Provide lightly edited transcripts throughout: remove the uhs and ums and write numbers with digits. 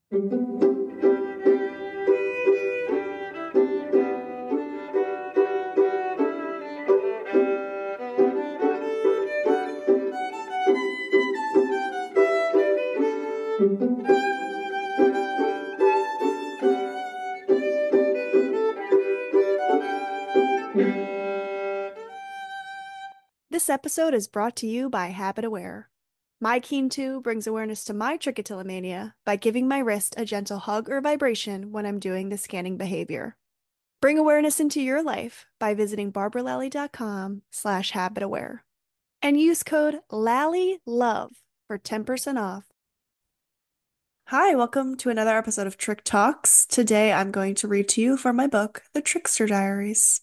This episode is brought to you by Habit Aware. My Keen 2 brings awareness to my trichotillomania by giving my wrist a gentle hug or vibration when I'm doing the scanning behavior. Bring awareness into your life by visiting barbaralally.com/habitaware and use code LALLYLOVE for 10% off. Hi, welcome to another episode of Trick Talks. Today I'm going to read to you from my book, The Trickster Diaries.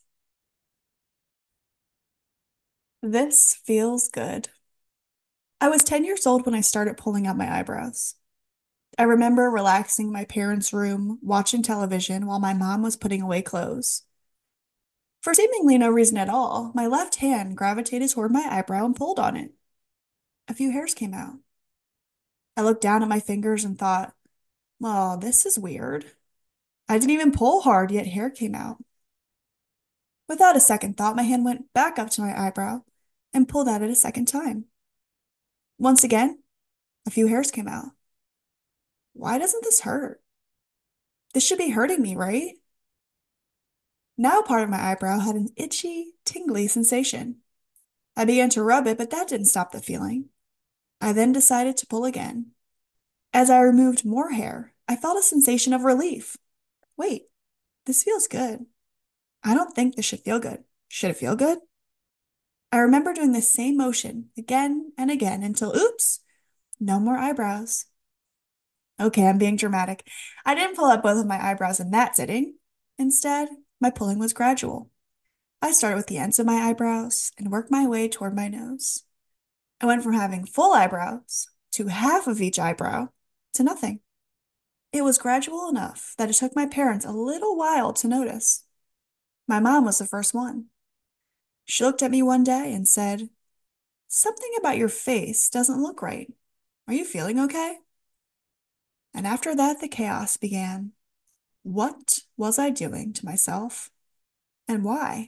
This feels good. I was 10 years old when I started pulling out my eyebrows. I remember relaxing in my parents' room, watching television while my mom was putting away clothes. For seemingly no reason at all, my left hand gravitated toward my eyebrow and pulled on it. A few hairs came out. I looked down at my fingers and thought, well, this is weird. I didn't even pull hard, yet hair came out. Without a second thought, my hand went back up to my eyebrow and pulled at it a second time. Once again, a few hairs came out. Why doesn't this hurt? This should be hurting me, right? Now part of my eyebrow had an itchy, tingly sensation. I began to rub it, but that didn't stop the feeling. I then decided to pull again. As I removed more hair, I felt a sensation of relief. Wait, this feels good. I don't think this should feel good. Should it feel good? I remember doing the same motion again and again until, oops, no more eyebrows. Okay, I'm being dramatic. I didn't pull up both of my eyebrows in that sitting. Instead, my pulling was gradual. I started with the ends of my eyebrows and worked my way toward my nose. I went from having full eyebrows to half of each eyebrow to nothing. It was gradual enough that it took my parents a little while to notice. My mom was the first one. She looked at me one day and said, "Something about your face doesn't look right. Are you feeling okay?" And after that, the chaos began. What was I doing to myself? And why?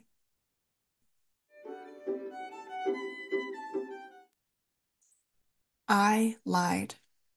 I lied.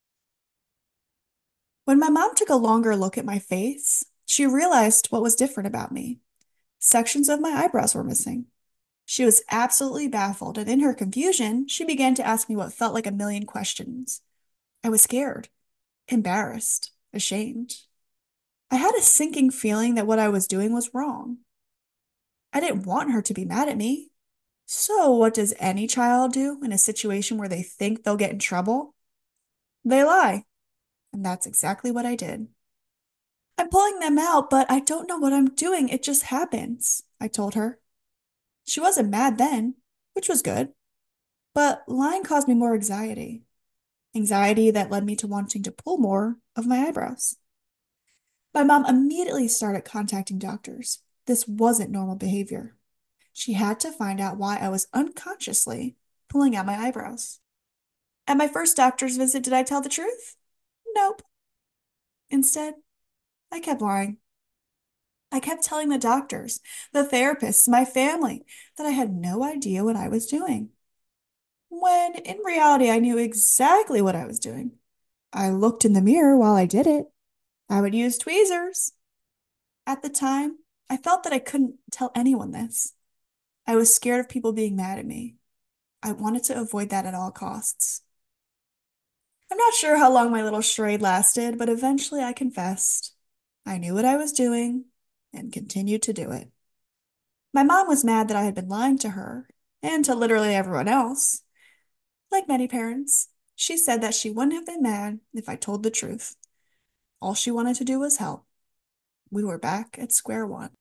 When my mom took a longer look at my face, she realized what was different about me. Sections of my eyebrows were missing. She was absolutely baffled, and in her confusion, she began to ask me what felt like a million questions. I was scared, embarrassed, ashamed. I had a sinking feeling that what I was doing was wrong. I didn't want her to be mad at me. So, what does any child do in a situation where they think they'll get in trouble? They lie. And that's exactly what I did. "I'm pulling them out, but I don't know what I'm doing. It just happens," I told her. She wasn't mad then, which was good, but lying caused me more anxiety. Anxiety that led me to wanting to pull more of my eyebrows. My mom immediately started contacting doctors. This wasn't normal behavior. She had to find out why I was unconsciously pulling out my eyebrows. At my first doctor's visit, did I tell the truth? Nope. Instead, I kept lying. I kept telling the doctors, the therapists, my family that I had no idea what I was doing. When in reality, I knew exactly what I was doing. I looked in the mirror while I did it. I would use tweezers. At the time, I felt that I couldn't tell anyone this. I was scared of people being mad at me. I wanted to avoid that at all costs. I'm not sure how long my little charade lasted, but eventually I confessed. I knew what I was doing and continued to do it. My mom was mad that I had been lying to her and to literally everyone else. Like many parents, she said that she wouldn't have been mad if I told the truth. All she wanted to do was help. We were back at square one.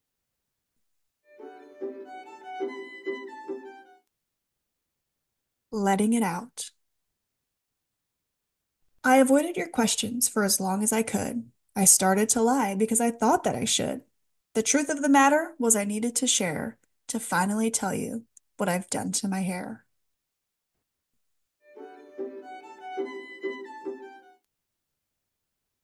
Letting it out. I avoided your questions for as long as I could. I started to lie because I thought that I should. The truth of the matter was I needed to share, to finally tell you what I've done to my hair.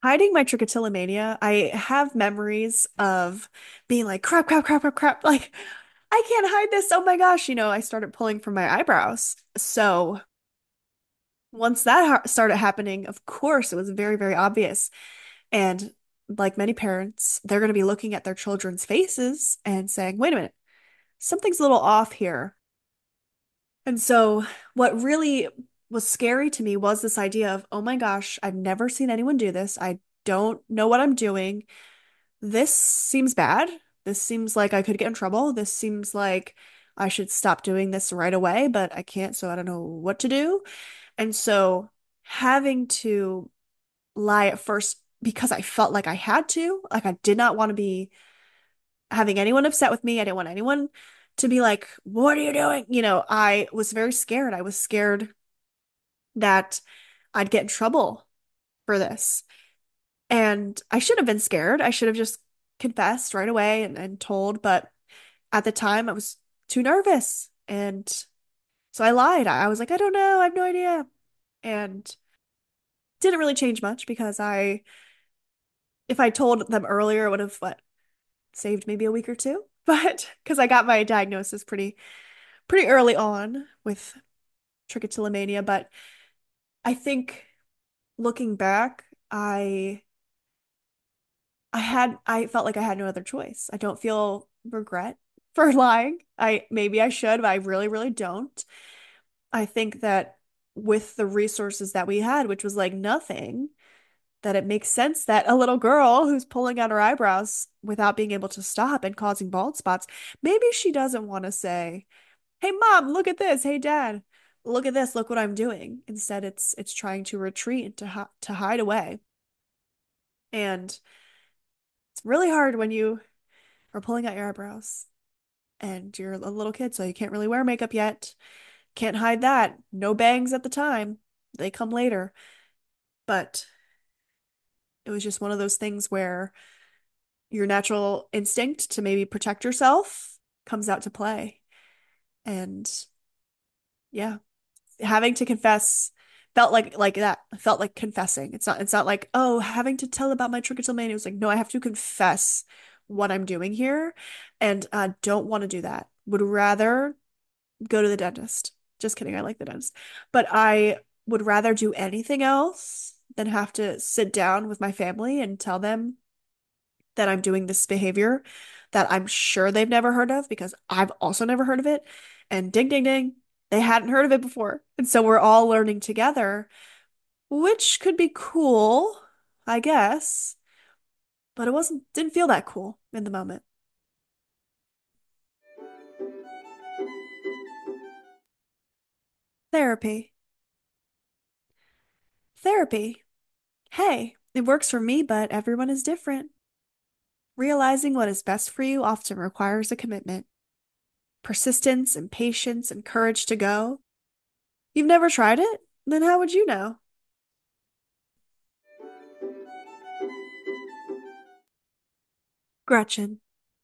Hiding my trichotillomania, I have memories of being like, crap, crap, crap, crap, crap. Like, I can't hide this. Oh my gosh. I started pulling from my eyebrows. So once that started happening, of course, it was very, very obvious. And like many parents, they're going to be looking at their children's faces and saying, wait a minute, something's a little off here. And so, what really was scary to me was this idea of, oh my gosh, I've never seen anyone do this. I don't know what I'm doing. This seems bad. This seems like I could get in trouble. This seems like I should stop doing this right away, but I can't, so I don't know what to do. And so, having to lie at first because I felt like I had to, like I did not want to be having anyone upset with me. I didn't want anyone to be like, what are you doing? I was very scared. I was scared that I'd get in trouble for this. And I should have been scared. I should have just confessed right away and told. But at the time, I was too nervous. And so I lied. I was like, I don't know. I have no idea. And didn't really change much because if I told them earlier, it would have, saved maybe a week or two. But because I got my diagnosis pretty early on with trichotillomania. But I think looking back, I felt like I had no other choice. I don't feel regret for lying. Maybe I should, but I really, really don't. I think that with the resources that we had, which was like nothing, that it makes sense that a little girl who's pulling out her eyebrows without being able to stop and causing bald spots, maybe she doesn't want to say, "Hey mom, look at this. Hey dad, look at this. Look what I'm doing." Instead, it's trying to retreat and to hide away. And it's really hard when you are pulling out your eyebrows and you're a little kid, so you can't really wear makeup yet. Can't hide that. No bangs at the time. They come later. But it was just one of those things where your natural instinct to maybe protect yourself comes out to play. And yeah, having to confess felt like that. Felt like confessing. It's not like, oh, having to tell about my trichotillomania. It was like, no, I have to confess what I'm doing here and don't want to do that. Would rather go to the dentist. Just kidding, I like the dentist. But I would rather do anything else than have to sit down with my family and tell them that I'm doing this behavior that I'm sure they've never heard of because I've also never heard of it. And ding, ding, ding, they hadn't heard of it before. And so we're all learning together, which could be cool, I guess, but didn't feel that cool in the moment. Therapy. Therapy. Hey, it works for me, but everyone is different. Realizing what is best for you often requires a commitment, persistence and patience and courage to go. You've never tried it? Then how would you know? Gretchen.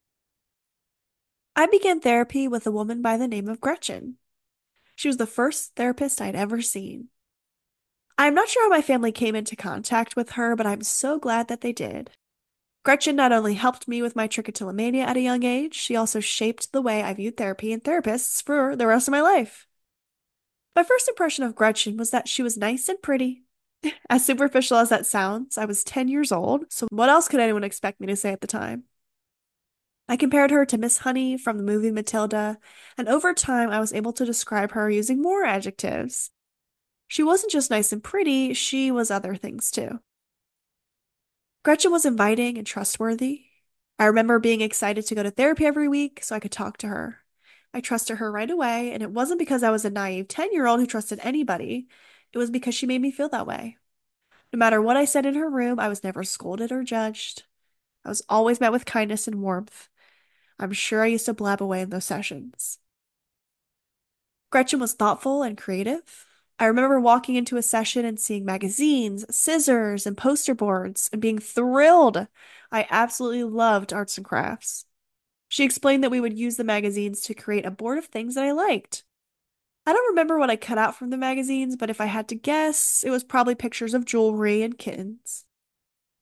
I began therapy with a woman by the name of Gretchen. She was the first therapist I'd ever seen. I'm not sure how my family came into contact with her, but I'm so glad that they did. Gretchen not only helped me with my trichotillomania at a young age, she also shaped the way I viewed therapy and therapists for the rest of my life. My first impression of Gretchen was that she was nice and pretty. As superficial as that sounds, I was 10 years old, so what else could anyone expect me to say at the time? I compared her to Miss Honey from the movie Matilda, and over time I was able to describe her using more adjectives. She wasn't just nice and pretty, she was other things too. Gretchen was inviting and trustworthy. I remember being excited to go to therapy every week so I could talk to her. I trusted her right away, and it wasn't because I was a naive 10-year-old who trusted anybody. It was because she made me feel that way. No matter what I said in her room, I was never scolded or judged. I was always met with kindness and warmth. I'm sure I used to blab away in those sessions. Gretchen was thoughtful and creative. I remember walking into a session and seeing magazines, scissors, and poster boards and being thrilled. I absolutely loved arts and crafts. She explained that we would use the magazines to create a board of things that I liked. I don't remember what I cut out from the magazines, but if I had to guess, it was probably pictures of jewelry and kittens.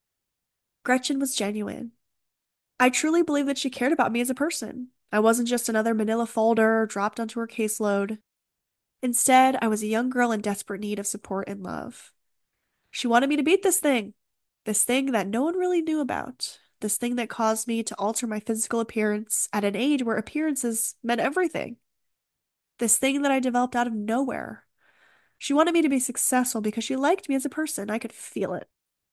Gretchen was genuine. I truly believe that she cared about me as a person. I wasn't just another manila folder dropped onto her caseload. Instead, I was a young girl in desperate need of support and love. She wanted me to beat this thing that no one really knew about, this thing that caused me to alter my physical appearance at an age where appearances meant everything, this thing that I developed out of nowhere. She wanted me to be successful because she liked me as a person. I could feel it.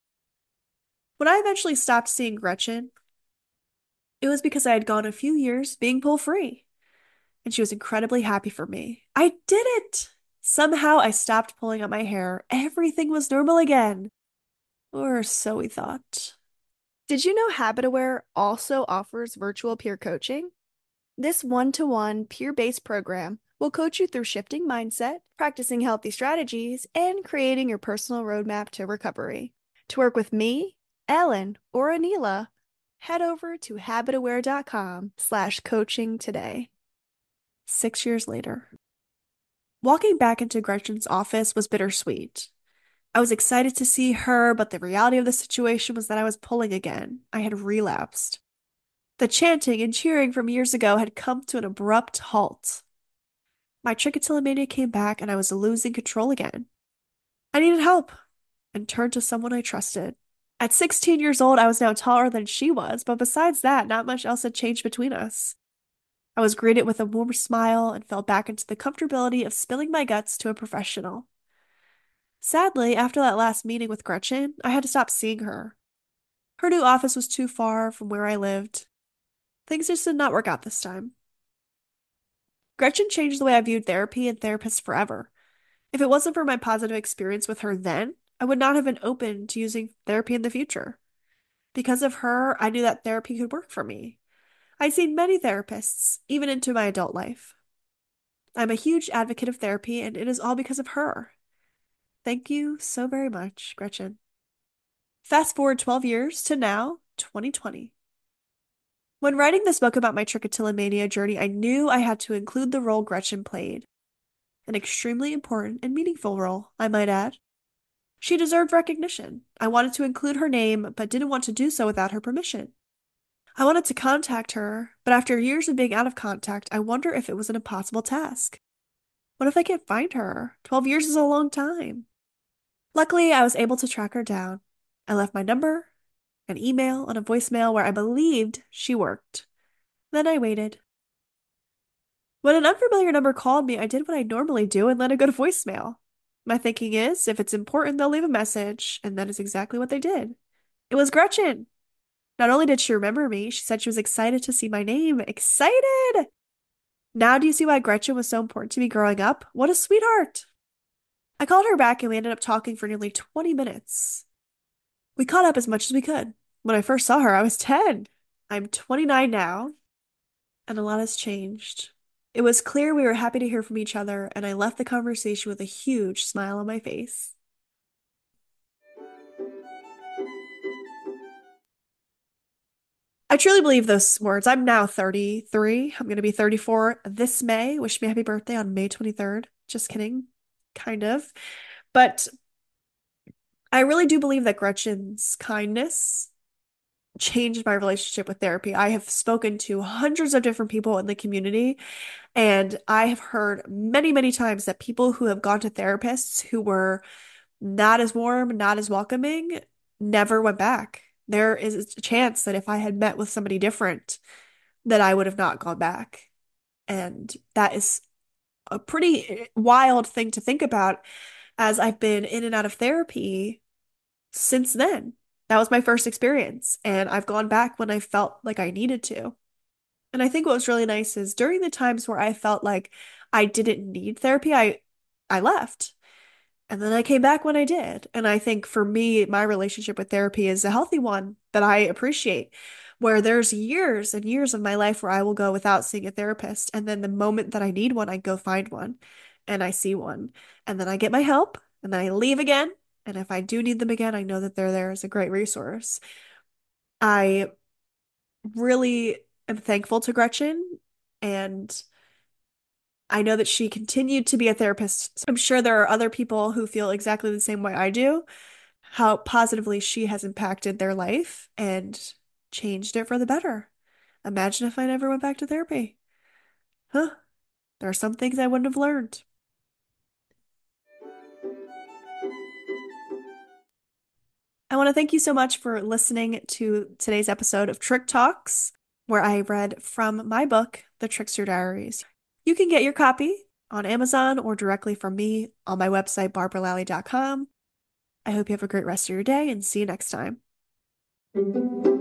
When I eventually stopped seeing Gretchen, it was because I had gone a few years being pull free, and she was incredibly happy for me. I did it! Somehow I stopped pulling out my hair. Everything was normal again. Or so we thought. Did you know HabitAware also offers virtual peer coaching? This one-to-one peer-based program will coach you through shifting mindset, practicing healthy strategies, and creating your personal roadmap to recovery. To work with me, Ellen, or Anila, head over to habitaware.com/coaching today. 6 years later. Walking back into Gretchen's office was bittersweet. I was excited to see her, but the reality of the situation was that I was pulling again. I had relapsed. The chanting and cheering from years ago had come to an abrupt halt. My trichotillomania came back and I was losing control again. I needed help and turned to someone I trusted. At 16 years old, I was now taller than she was, but besides that, not much else had changed between us. I was greeted with a warm smile and fell back into the comfortability of spilling my guts to a professional. Sadly, after that last meeting with Gretchen, I had to stop seeing her. Her new office was too far from where I lived. Things just did not work out this time. Gretchen changed the way I viewed therapy and therapists forever. If it wasn't for my positive experience with her then, I would not have been open to using therapy in the future. Because of her, I knew that therapy could work for me. I'd seen many therapists, even into my adult life. I'm a huge advocate of therapy, and it is all because of her. Thank you so very much, Gretchen. Fast forward 12 years to now, 2020. When writing this book about my trichotillomania journey, I knew I had to include the role Gretchen played. An extremely important and meaningful role, I might add. She deserved recognition. I wanted to include her name, but didn't want to do so without her permission. I wanted to contact her, but after years of being out of contact, I wonder if it was an impossible task. What if I can't find her? 12 years is a long time. Luckily, I was able to track her down. I left my number, an email, and a voicemail where I believed she worked. Then I waited. When an unfamiliar number called me, I did what I normally do and let it go to voicemail. My thinking is, if it's important, they'll leave a message, and that is exactly what they did. It was Gretchen. Not only did she remember me, she said she was excited to see my name. Excited! Now do you see why Gretchen was so important to me growing up? What a sweetheart! I called her back and we ended up talking for nearly 20 minutes. We caught up as much as we could. When I first saw her, I was 10. I'm 29 now, and a lot has changed. It was clear we were happy to hear from each other, and I left the conversation with a huge smile on my face. I truly believe those words. I'm now 33. I'm going to be 34 this May. Wish me happy birthday on May 23rd. Just kidding. Kind of. But I really do believe that Gretchen's kindness changed my relationship with therapy. I have spoken to hundreds of different people in the community, and I have heard many, many times that people who have gone to therapists who were not as warm, not as welcoming, never went back. There is a chance that if I had met with somebody different, that I would have not gone back. And that is a pretty wild thing to think about as I've been in and out of therapy since then. That was my first experience, and I've gone back when I felt like I needed to. And I think what was really nice is during the times where I felt like I didn't need therapy, I left. And then I came back when I did. And I think for me, my relationship with therapy is a healthy one that I appreciate, where there's years and years of my life where I will go without seeing a therapist. And then the moment that I need one, I go find one and I see one. And then I get my help and then I leave again. And if I do need them again, I know that they're there as a great resource. I really am thankful to Gretchen, and I know that she continued to be a therapist. I'm sure there are other people who feel exactly the same way I do. how positively she has impacted their life and changed it for the better. Imagine if I never went back to therapy. Huh? There are some things I wouldn't have learned. I want to thank you so much for listening to today's episode of Trick Talks, where I read from my book, The Trickster Diaries. You can get your copy on Amazon or directly from me on my website, barbaralally.com. I hope you have a great rest of your day and see you next time.